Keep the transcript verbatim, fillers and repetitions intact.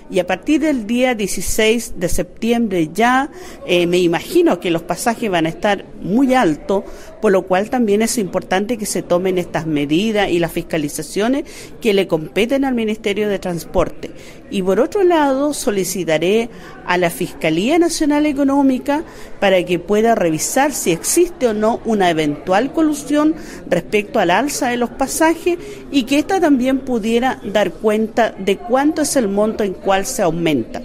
y a partir del día dieciséis de septiembre ya eh, me imagino que los pasajes van a estar muy altos, por lo cual también es importante que se tomen estas medidas y las fiscalizaciones que le competen al Ministerio de Transporte. Y por otro lado, solicitaré a la Fiscalía Nacional Económica para que pueda revisar si existe o no una eventual colusión respecto al alza de los pasajes y que ésta también pudiera dar cuenta de cuánto es el monto en cual se aumenta.